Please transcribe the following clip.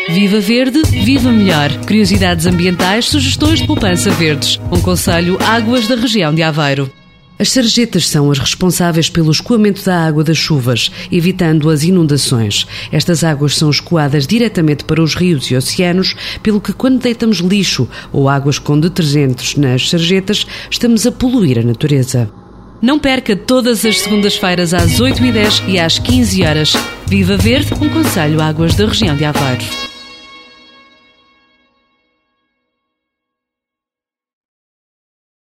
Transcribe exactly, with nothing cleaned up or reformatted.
Viva Verde, viva melhor. Curiosidades ambientais, sugestões de poupança verdes. Um conselho Águas da região de Aveiro. As sarjetas são as responsáveis pelo escoamento da água das chuvas, evitando as inundações. Estas águas são escoadas diretamente para os rios e oceanos, pelo que quando deitamos lixo ou águas com detergentes nas sarjetas, estamos a poluir a natureza. Não perca todas as segundas-feiras às oito e dez e às quinze horas. Viva Verde, um conselho Águas da região de Aveiro.